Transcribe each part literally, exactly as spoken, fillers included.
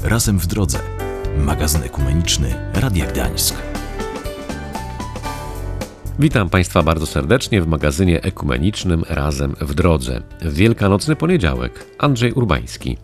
Razem w drodze. Magazyn ekumeniczny Radia Gdańsk. Witam Państwa bardzo serdecznie w magazynie ekumenicznym Razem w drodze. W Wielkanocny poniedziałek. Andrzej Urbański.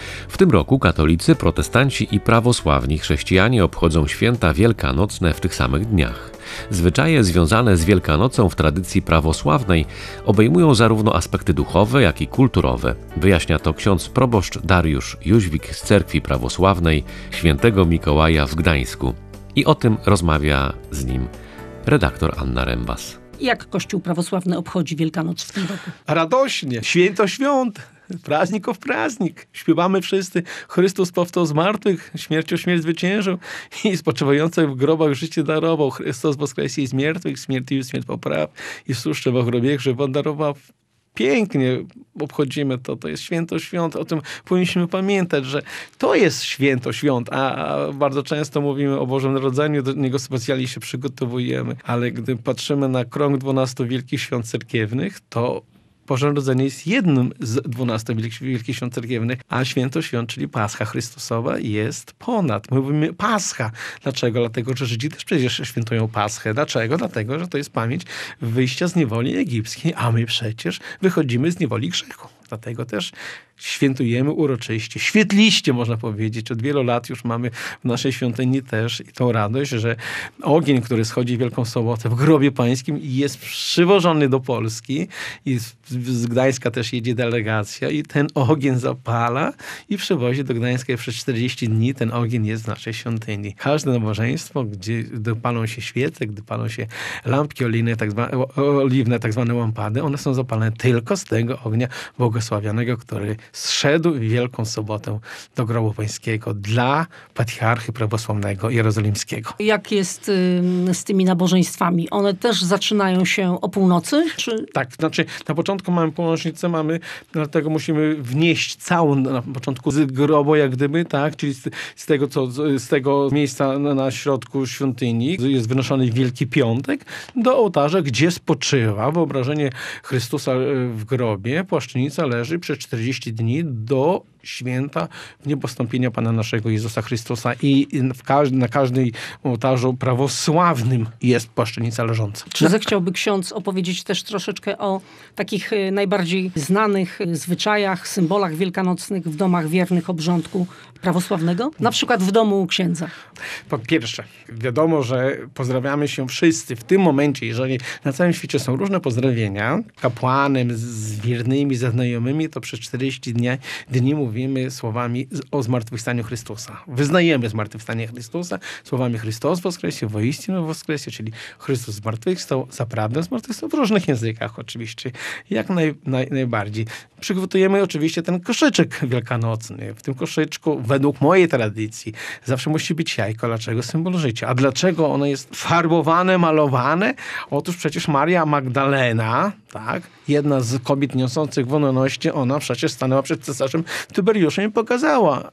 W tym roku katolicy, protestanci i prawosławni chrześcijanie obchodzą święta wielkanocne w tych samych dniach. Zwyczaje związane z Wielkanocą w tradycji prawosławnej obejmują zarówno aspekty duchowe, jak i kulturowe. Wyjaśnia to ksiądz proboszcz Dariusz Jóźwik z Cerkwi Prawosławnej Świętego Mikołaja w Gdańsku. I o tym rozmawia z nim redaktor Anna Rembas. Jak Kościół prawosławny obchodzi Wielkanoc w tym roku? Radośnie, święto świąt, prazników praznik. Śpiewamy wszyscy, Chrystus powstał z martwych, śmiercią śmierć zwyciężył i spoczywających w grobach życie darował. Chrystus woskresie i z miertwych, śmierci śmierć popraw i suszcze w grobie żywot darował. Pięknie obchodzimy to, to jest święto świąt, o tym powinniśmy pamiętać, że to jest święto świąt, a, a bardzo często mówimy o Bożym Narodzeniu, do niego specjalnie się przygotowujemy, ale gdy patrzymy na krąg dwunastu wielkich świąt cerkiewnych, to Boże Narodzenie jest jednym z dwunastu wielkich świąt cerkiewnych, a święto świąt, czyli Pascha Chrystusowa, jest ponad. My mówimy Pascha. Dlaczego? Dlatego, że Żydzi też przecież świętują Paschę. Dlaczego? Dlatego, że to jest pamięć wyjścia z niewoli egipskiej, a my przecież wychodzimy z niewoli grzechu. Dlatego też świętujemy uroczyście, świetliście można powiedzieć. Od wielu lat już mamy w naszej świątyni też i tą radość, że ogień, który schodzi w Wielką Sobotę w grobie pańskim jest przywożony do Polski i z Gdańska też jedzie delegacja i ten ogień zapala i przywozi do Gdańska i przez czterdzieści dni ten ogień jest w naszej świątyni. Każde nabożeństwo, gdzie palą się świece, gdy palą się lampki oliwne, tak zwane, oliwne, tak zwane lampady, one są zapalane tylko z tego ognia błogosławionego, który zszedł w Wielką Sobotę do grobu pańskiego dla patriarchy prawosławnego jerozolimskiego. Jak jest y, z tymi nabożeństwami? One też zaczynają się o północy? Czy... Tak, znaczy na początku mamy północznicę, mamy, dlatego musimy wnieść całą na początku z grobu, jak gdyby, tak, czyli z, z tego, co, z tego miejsca na, na środku świątyni jest wynoszony Wielki Piątek do ołtarza, gdzie spoczywa wyobrażenie Chrystusa w grobie. Płaszczynica leży przez czterdzieści dni do święta niebostąpienia Pana naszego Jezusa Chrystusa i w każdy, na każdym ołtarzu prawosławnym jest płaszczynica leżąca. Czy zechciałby ksiądz opowiedzieć też troszeczkę o takich najbardziej znanych zwyczajach, symbolach wielkanocnych w domach wiernych obrządku prawosławnego? Na przykład w domu księdza. Po pierwsze, wiadomo, że pozdrawiamy się wszyscy. W tym momencie, jeżeli na całym świecie są różne pozdrowienia, kapłanem, z wiernymi, ze znajomymi, to przez czterdzieści dni, dni mówimy słowami o zmartwychwstaniu Chrystusa. Wyznajemy zmartwychwstanie Chrystusa słowami Chrystus woskresie, woistinu woskresie, czyli Chrystus zmartwychwstał, zaprawdę zmartwychwstał, w różnych językach oczywiście, jak naj, naj, najbardziej. Przygotujemy oczywiście ten koszyczek wielkanocny. W tym koszyczku, według mojej tradycji, zawsze musi być jajko. Dlaczego? Symbol życia. A dlaczego ono jest farbowane, malowane? Otóż przecież Maria Magdalena, tak, jedna z kobiet niosących wolności, ona przecież stanęła przed cesarzem Tyberiuszem i pokazała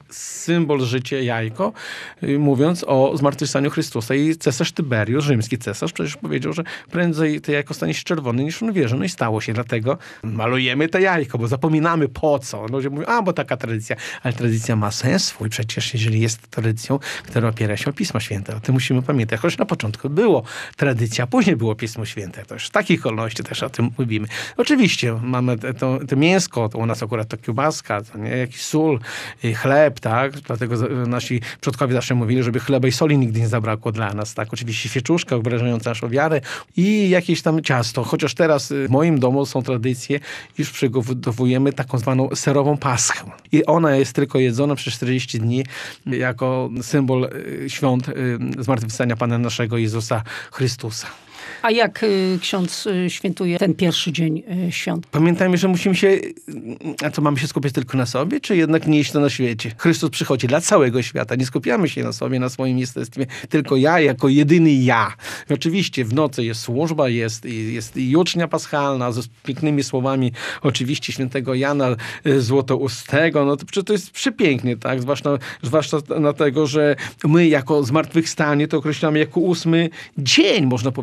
symbol życia, jajko, mówiąc o zmartwychwstaniu Chrystusa. I cesarz Tyberiusz, rzymski cesarz, przecież powiedział, że prędzej to jajko stanie się czerwone niż on wierzy. No i stało się. Dlatego malujemy to jajko, bo zapominamy po co. Ludzie mówią, a bo taka tradycja. Ale tradycja ma sens swój. Przecież jeżeli jest tradycją, która opiera się o Pismo Święte. O tym musimy pamiętać. Choć na początku było tradycja, później było Pismo Święte. To już w takich okolnościach też o tym mówimy. Oczywiście mamy to, to mięsko, to u nas akurat to kiełbaska, to nie, jakiś sól, chleb, tak? Dlatego nasi przodkowie zawsze mówili, żeby chleba i soli nigdy nie zabrakło dla nas, tak? Oczywiście świeczuszka obrażająca naszą wiarę i jakieś tam ciasto. Chociaż teraz w moim domu są tradycje, już przygotowujemy taką zwaną serową paschę. I ona jest tylko jedzona przez czterdzieści dni jako symbol świąt zmartwychwstania Pana naszego Jezusa Chrystusa. A jak y, ksiądz y, świętuje ten pierwszy dzień y, świąt? Pamiętajmy, że musimy się... A co, mamy się skupiać tylko na sobie, czy jednak nieść to na świecie? Chrystus przychodzi dla całego świata. Nie skupiamy się na sobie, na swoim jestestwie. Tylko ja, jako jedyny ja. I oczywiście w nocy jest służba, jest, jest jucznia paschalna z pięknymi słowami oczywiście świętego Jana Złotoustego. No to, to jest przepięknie, tak? Zwłaszcza, zwłaszcza dlatego, że my jako zmartwychwstanie to określamy jako ósmy dzień, można powiedzieć, czyli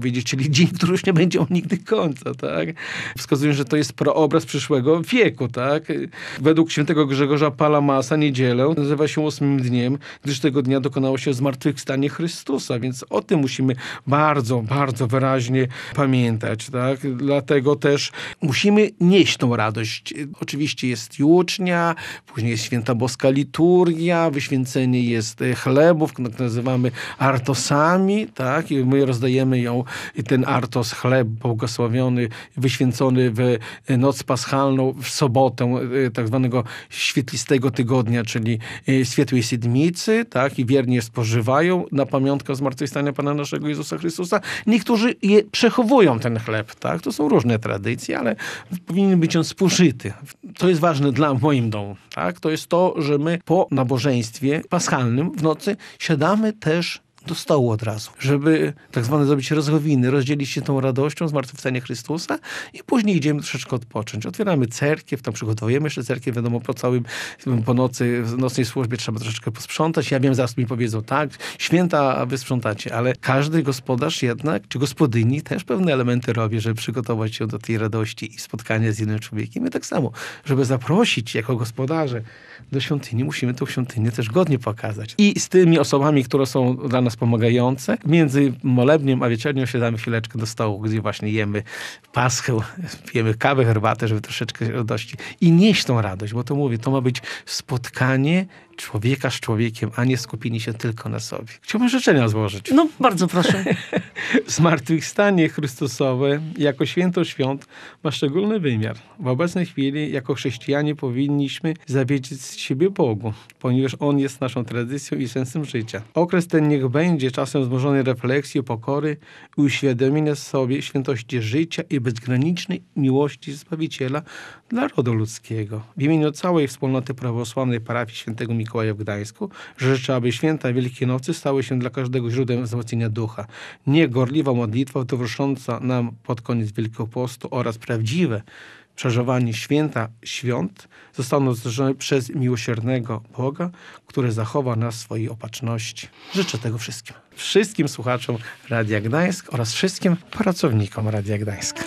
dzień, który już nie będzie miał nigdy końca, tak? Wskazują, że to jest proobraz przyszłego wieku, tak? Według świętego Grzegorza Palamasa niedzielę nazywa się ósmym dniem, gdyż tego dnia dokonało się zmartwychwstanie Chrystusa, więc o tym musimy bardzo, bardzo wyraźnie pamiętać, tak? Dlatego też musimy nieść tą radość. Oczywiście jest jucznia, później jest święta boska liturgia, wyświęcenie jest chlebów, które nazywamy artosami, tak? I my rozdajemy ją, ten artos, chleb błogosławiony, wyświęcony w noc paschalną, w sobotę tak zwanego świetlistego tygodnia, czyli Świętej Siedmicy, tak? I wiernie spożywają na pamiątkę zmartwychwstania Pana naszego Jezusa Chrystusa. Niektórzy je przechowują, ten chleb, tak? To są różne tradycje, ale powinien być on spożyty. To jest ważne dla moim domu, tak? To jest to, że my po nabożeństwie paschalnym w nocy siadamy też do stołu od razu, żeby tak zwane zrobić rozgowiny, rozdzielić się tą radością zmartwychwstania Chrystusa i później idziemy troszeczkę odpocząć. Otwieramy cerkiew, tam przygotowujemy jeszcze cerkiew, wiadomo, po całym, po nocy, w nocnej służbie trzeba troszeczkę posprzątać. Ja wiem, zaraz mi powiedzą, tak, święta, a wy sprzątacie, ale każdy gospodarz jednak, czy gospodyni też pewne elementy robi, żeby przygotować się do tej radości i spotkania z innym człowiekiem. My tak samo, żeby zaprosić jako gospodarze do świątyni, musimy tą świątynię też godnie pokazać. I z tymi osobami, które są dla nas pomagające, między molebniem a wieczernią siadamy chwileczkę do stołu, gdzie właśnie jemy paschę, pijemy kawę, herbatę, żeby troszeczkę radości. I nieść tą radość, bo to mówię, to ma być spotkanie człowieka z człowiekiem, a nie skupienie się tylko na sobie. Chciałbym życzenia złożyć. No, bardzo proszę. Zmartwychwstanie Chrystusowe jako święto świąt ma szczególny wymiar. W obecnej chwili jako chrześcijanie powinniśmy zawierzyć siebie Bogu, ponieważ On jest naszą tradycją i sensem życia. Okres ten niech będzie czasem wzmożonej refleksji, pokory i uświadomienia sobie świętości życia i bezgranicznej miłości Zbawiciela dla rodu ludzkiego. W imieniu całej wspólnoty prawosławnej parafii świętego Mikołaja w Gdańsku życzę, aby święta Wielkiej Nocy stały się dla każdego źródłem wzmocnienia ducha. Niech gorliwa modlitwa towarzysząca nam pod koniec Wielkiego Postu oraz prawdziwe przeżywanie święta świąt zostaną złożone przez miłosiernego Boga, który zachowa nas w swojej opatrzności. Życzę tego wszystkim. Wszystkim słuchaczom Radia Gdańsk oraz wszystkim pracownikom Radia Gdańsk.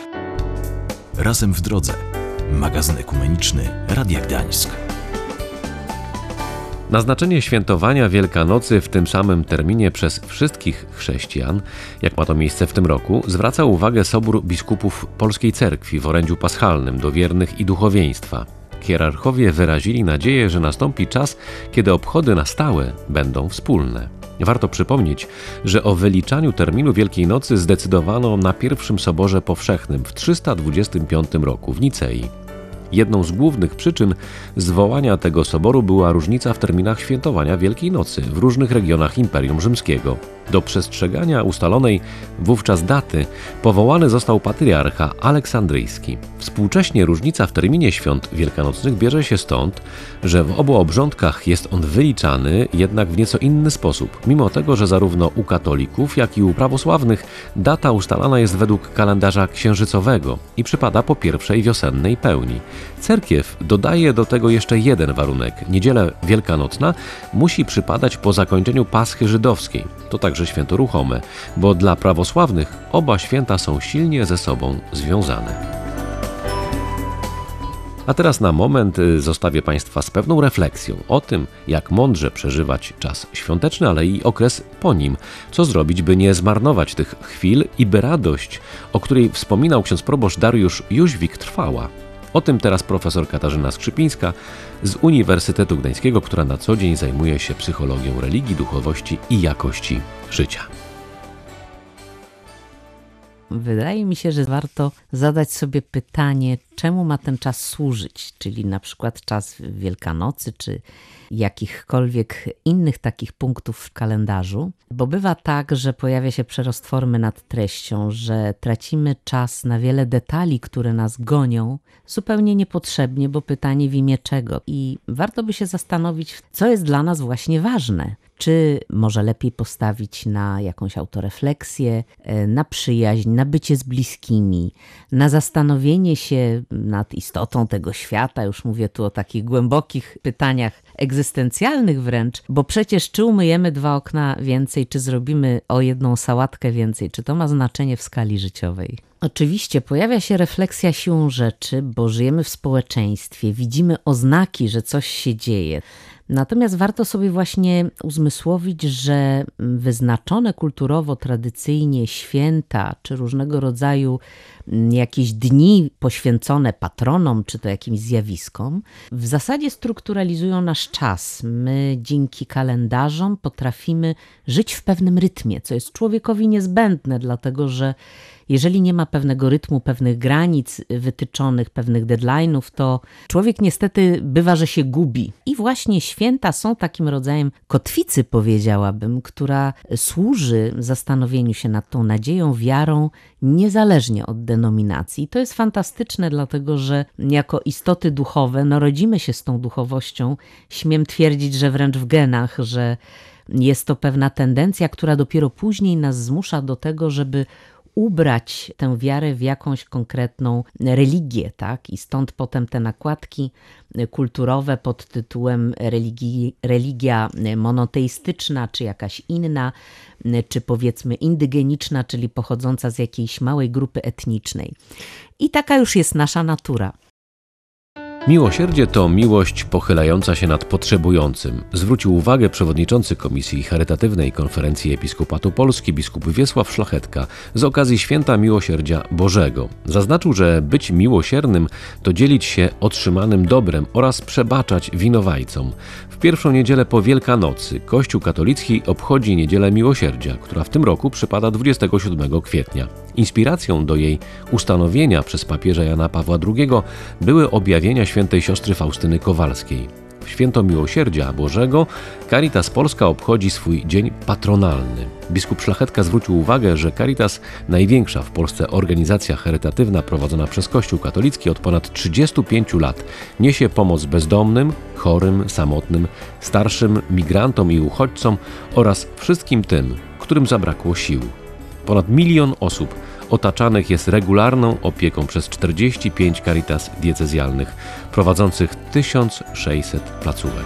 Razem w drodze. Magazyn ekumeniczny Radia Gdańsk. Na znaczenie świętowania Wielkanocy w tym samym terminie przez wszystkich chrześcijan, jak ma to miejsce w tym roku, zwraca uwagę Sobór Biskupów Polskiej Cerkwi w orędziu paschalnym do wiernych i duchowieństwa. Hierarchowie wyrazili nadzieję, że nastąpi czas, kiedy obchody na stałe będą wspólne. Warto przypomnieć, że o wyliczaniu terminu Wielkiej Nocy zdecydowano na pierwszym Soborze Powszechnym w trzysta dwudziestym piątym roku w Nicei. Jedną z głównych przyczyn zwołania tego soboru była różnica w terminach świętowania Wielkiej Nocy w różnych regionach Imperium Rzymskiego. Do przestrzegania ustalonej wówczas daty powołany został patriarcha aleksandryjski. Współcześnie różnica w terminie świąt wielkanocnych bierze się stąd, że w obu obrządkach jest on wyliczany jednak w nieco inny sposób, mimo tego, że zarówno u katolików, jak i u prawosławnych data ustalana jest według kalendarza księżycowego i przypada po pierwszej wiosennej pełni. Cerkiew dodaje do tego jeszcze jeden warunek. Niedziela wielkanocna musi przypadać po zakończeniu Paschy żydowskiej. To także święto ruchome, bo dla prawosławnych oba święta są silnie ze sobą związane. A teraz na moment zostawię Państwa z pewną refleksją o tym, jak mądrze przeżywać czas świąteczny, ale i okres po nim. Co zrobić, by nie zmarnować tych chwil i by radość, o której wspominał ksiądz proboszcz Dariusz Jóźwik, trwała. O tym teraz profesor Katarzyna Skrzypińska z Uniwersytetu Gdańskiego, która na co dzień zajmuje się psychologią religii, duchowości i jakości życia. Wydaje mi się, że warto zadać sobie pytanie, czemu ma ten czas służyć, czyli na przykład czas Wielkanocy, czy jakichkolwiek innych takich punktów w kalendarzu, bo bywa tak, że pojawia się przerost formy nad treścią, że tracimy czas na wiele detali, które nas gonią, zupełnie niepotrzebnie, bo pytanie w imię czego. I warto by się zastanowić, co jest dla nas właśnie ważne. Czy może lepiej postawić na jakąś autorefleksję, na przyjaźń, na bycie z bliskimi, na zastanowienie się, nad istotą tego świata. Już mówię tu o takich głębokich pytaniach egzystencjalnych wręcz, bo przecież czy umyjemy dwa okna więcej, czy zrobimy o jedną sałatkę więcej, czy to ma znaczenie w skali życiowej? Oczywiście pojawia się refleksja siłą rzeczy, bo żyjemy w społeczeństwie, widzimy oznaki, że coś się dzieje. Natomiast warto sobie właśnie uzmysłowić, że wyznaczone kulturowo, tradycyjnie święta, czy różnego rodzaju jakieś dni poświęcone patronom, czy to jakimś zjawiskom, w zasadzie strukturalizują nasz czas. My dzięki kalendarzom potrafimy żyć w pewnym rytmie, co jest człowiekowi niezbędne, dlatego że jeżeli nie ma pewnego rytmu, pewnych granic wytyczonych, pewnych deadline'ów, to człowiek niestety bywa, że się gubi. I właśnie święta są takim rodzajem kotwicy, powiedziałabym, która służy zastanowieniu się nad tą nadzieją, wiarą, niezależnie od denominacji. I to jest fantastyczne, dlatego że jako istoty duchowe narodzimy się z tą duchowością. Śmiem twierdzić, że wręcz w genach, że jest to pewna tendencja, która dopiero później nas zmusza do tego, żeby ubrać tę wiarę w jakąś konkretną religię, tak? I stąd potem te nakładki kulturowe pod tytułem religii, religia monoteistyczna, czy jakaś inna, czy powiedzmy indygeniczna, czyli pochodząca z jakiejś małej grupy etnicznej. I taka już jest nasza natura. Miłosierdzie to miłość pochylająca się nad potrzebującym. Zwrócił uwagę przewodniczący Komisji Charytatywnej Konferencji Episkopatu Polski biskup Wiesław Szlachetka z okazji Święta Miłosierdzia Bożego. Zaznaczył, że być miłosiernym to dzielić się otrzymanym dobrem oraz przebaczać winowajcom. W pierwszą niedzielę po Wielkanocy Kościół katolicki obchodzi Niedzielę Miłosierdzia, która w tym roku przypada dwudziestego siódmego kwietnia. Inspiracją do jej ustanowienia przez papieża Jana Pawła drugiego były objawienia świętej siostry Faustyny Kowalskiej. W Święto Miłosierdzia Bożego Caritas Polska obchodzi swój dzień patronalny. Biskup Szlachetka zwrócił uwagę, że Caritas, największa w Polsce organizacja charytatywna prowadzona przez Kościół katolicki od ponad trzydziestu pięciu lat, niesie pomoc bezdomnym, chorym, samotnym, starszym, migrantom i uchodźcom oraz wszystkim tym, którym zabrakło sił. Ponad milion osób otaczanych jest regularną opieką przez czterdzieści pięć Caritas diecezjalnych, prowadzących tysiąc sześćset placówek.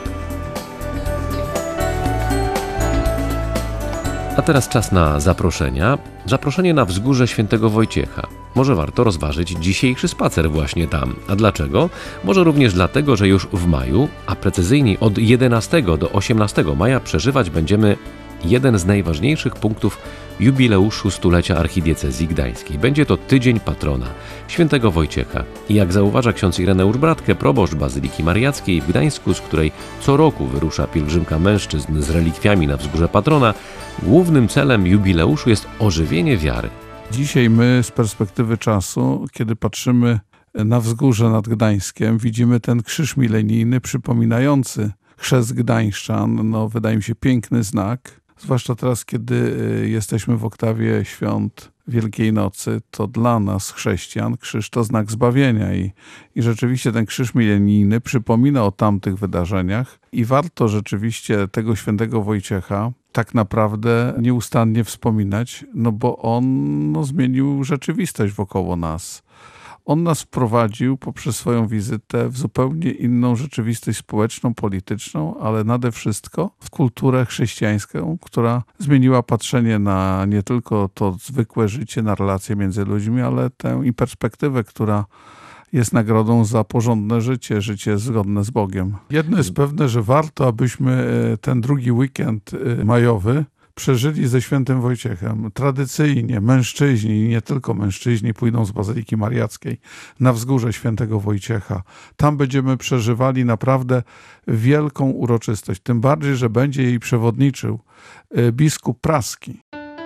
A teraz czas na zaproszenia. Zaproszenie na wzgórze Świętego Wojciecha. Może warto rozważyć dzisiejszy spacer właśnie tam. A dlaczego? Może również dlatego, że już w maju, a precyzyjniej od jedenastego do osiemnastego maja przeżywać będziemy jeden z najważniejszych punktów jubileuszu stulecia archidiecezji gdańskiej. Będzie to tydzień patrona, Świętego Wojciecha. I jak zauważa ksiądz Ireneusz Bratkę, proboszcz Bazyliki Mariackiej w Gdańsku, z której co roku wyrusza pielgrzymka mężczyzn z relikwiami na wzgórze patrona, głównym celem jubileuszu jest ożywienie wiary. Dzisiaj my z perspektywy czasu, kiedy patrzymy na wzgórze nad Gdańskiem, widzimy ten krzyż milenijny przypominający chrzest gdańszczan. No, wydaje mi się piękny znak. Zwłaszcza teraz, kiedy jesteśmy w oktawie świąt Wielkiej Nocy, to dla nas, chrześcijan, krzyż to znak zbawienia i, i rzeczywiście ten krzyż milenijny przypomina o tamtych wydarzeniach i warto rzeczywiście tego świętego Wojciecha tak naprawdę nieustannie wspominać, no bo on no, zmienił rzeczywistość wokoło nas. On nas wprowadził poprzez swoją wizytę w zupełnie inną rzeczywistość społeczną, polityczną, ale nade wszystko w kulturę chrześcijańską, która zmieniła patrzenie na nie tylko to zwykłe życie, na relacje między ludźmi, ale tę i perspektywę, która jest nagrodą za porządne życie, życie zgodne z Bogiem. Jedno jest pewne, że warto, abyśmy ten drugi weekend majowy przeżyli ze świętym Wojciechem. Tradycyjnie mężczyźni i nie tylko mężczyźni pójdą z Bazyliki Mariackiej na wzgórze świętego Wojciecha. Tam będziemy przeżywali naprawdę wielką uroczystość. Tym bardziej, że będzie jej przewodniczył biskup praski.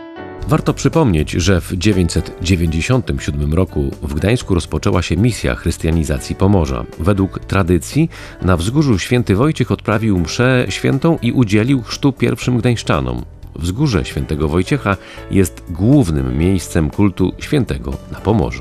Warto przypomnieć, że w dziewięćset dziewięćdziesiątym siódmym roku w Gdańsku rozpoczęła się misja chrystianizacji Pomorza. Według tradycji na wzgórzu święty Wojciech odprawił mszę świętą i udzielił chrztu pierwszym gdańszczanom. Wzgórze Świętego Wojciecha jest głównym miejscem kultu świętego na Pomorzu.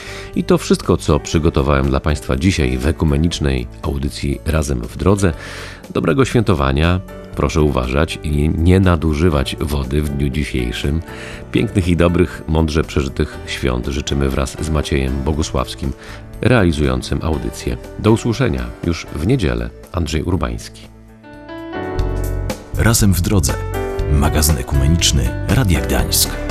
I to wszystko, co przygotowałem dla Państwa dzisiaj w ekumenicznej audycji Razem w Drodze. Dobrego świętowania, proszę uważać i nie nadużywać wody w dniu dzisiejszym. Pięknych i dobrych, mądrze przeżytych świąt życzymy wraz z Maciejem Bogusławskim, realizującym audycję. Do usłyszenia już w niedzielę. Andrzej Urbański. Razem w drodze. Magazyn ekumeniczny Radia Gdańsk.